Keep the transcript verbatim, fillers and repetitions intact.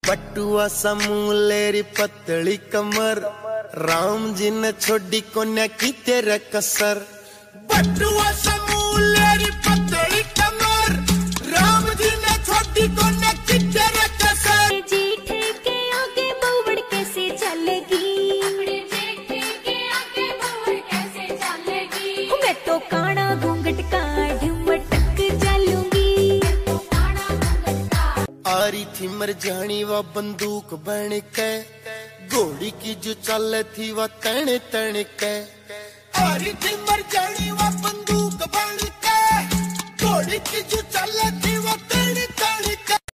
पटुआ समूलेरी पतली कमर, राम जी ने छोड़ी कोन्या की तेरे कसर। पटुआ समूलेरी पतली कमर, राम जी ने छोड़ी कोन्या की तेरे कसर। जेठ के आगे बहुड़ कैसे चलेगी, जेठ के आगे बहुड़ कैसे चलेगी। मैं तो काना घूंघट का ढुमटक चलूंगी। आरी थी मर जानी वा बंदूक बन के, घोड़ी की जो चल थी वा तण तण के। आरी थी मर जानी वा बंदूक बन के, घोड़ी की जो चल थी वा